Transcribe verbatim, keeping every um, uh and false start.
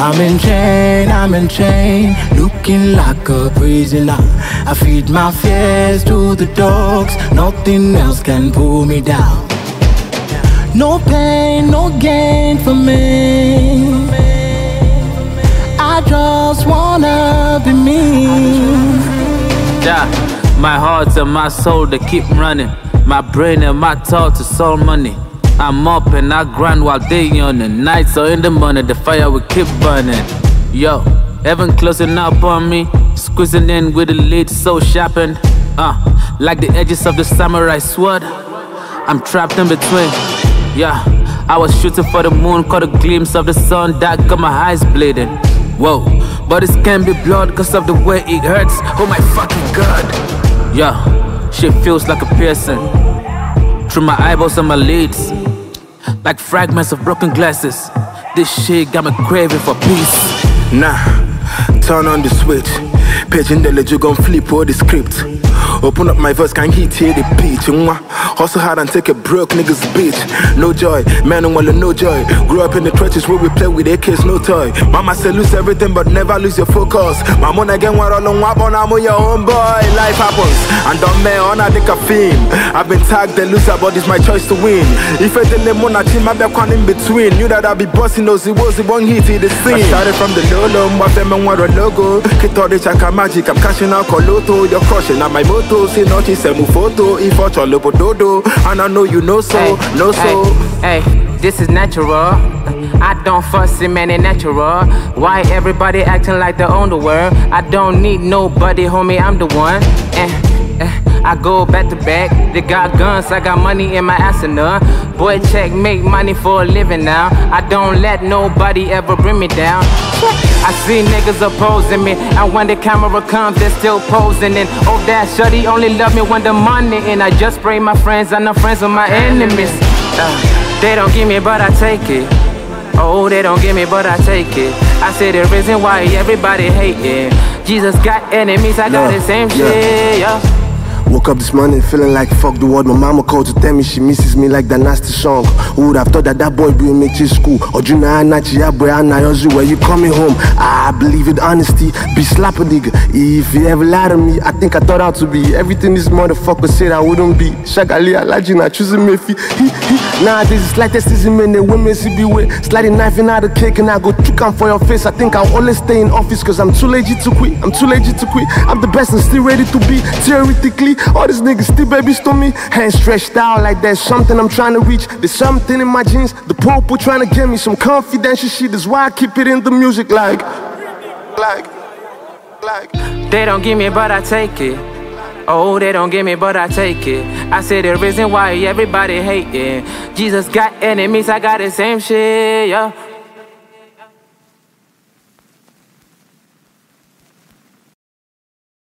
I'm in chain, I'm in chain, looking like a prisoner. I feed my fears to the dogs, nothing else can pull me down. No pain, no gain for me. I just wanna be me. Yeah, my heart and my soul, they keep running. My brain and my thoughts is all money. I'm up and I grind while day on the nights or in the morning, the fire will keep burning. Yo, heaven closing up on me, squeezing in with the lid so sharpened. Uh, like the edges of the samurai sword, I'm trapped in between. Yeah, I was shooting for the moon, caught a glimpse of the sun that got my eyes bleeding. Whoa, but this can't be blood cause of the way it hurts. Oh my fucking god. Yeah, shit feels like a piercing through my eyeballs and my lids, like fragments of broken glasses. This shit got me craving for peace. Nah, turn on the switch. Paging the ledger, gon' flip all the script. Open up my verse, can't hit here the pitch. Hustle hard and take a broke niggas bitch. No joy, man don't wanna no joy. Grew up in the trenches where we play with A Ks, no toy. Mama say lose everything but never lose your focus. My mom again want all on wap on I'm on your own boy. Life happens and don't me on a dick a film. I've been tagged the loser but it's my choice to win. If I didn't want a team, I'd be one in between. Knew that I'd be bossing those it was the one hit in the scene. I started from the low low, my family want a logo. Kid all the chaka magic, I'm cashing out Coloto. You're crushing at my moto, see nothing, say move photo. If I try lobo dodo, and I know you know so, hey, know so. Hey, hey, this is natural. I don't fuss it, man, it's natural. Why everybody acting like they own the world? I don't need nobody, homie, I'm the one. Eh, eh, I go back to back. They got guns, I got money in my arsenal. Boy, check, make money for a living now. I don't let nobody ever bring me down. I see niggas opposing me, and when the camera comes, they're still posing. And oh, that shorty only love me when the money in. I just pray my friends, I'm not friends with my enemies. Uh, they don't give me, but I take it. Oh, they don't give me, but I take it. I say the reason why everybody hating. Jesus got enemies, I got yeah, the same yeah. shit, yeah. Woke up this morning feeling like fuck the world. My mama called to tell me she misses me like that nasty song. Who would have thought that that boy be in Mechi school? Or Juna Anachi, yeah boy, Anayozu, where you coming home? I believe in honesty, be slap a nigga. If you ever lie to me, I think I thought out to be everything this motherfucker said I wouldn't be. Shagali Alajina, choosing me. Nowadays it's like sexism and the women see be with. Sliding knife in out the cake and I go trick on for your face. I think I'll always stay in office cause I'm too lazy to quit. I'm too lazy to quit. I'm the best and still ready to be. Theoretically, all these niggas still babies to me. Hands stretched out like there's something I'm trying to reach. There's something in my jeans. The Pope trying to give me some confidential shit. That's why I keep it in the music like, like, like. They don't give me, but I take it. Oh, they don't give me, but I take it. I say the reason why everybody hating. Jesus got enemies, I got the same shit, yeah.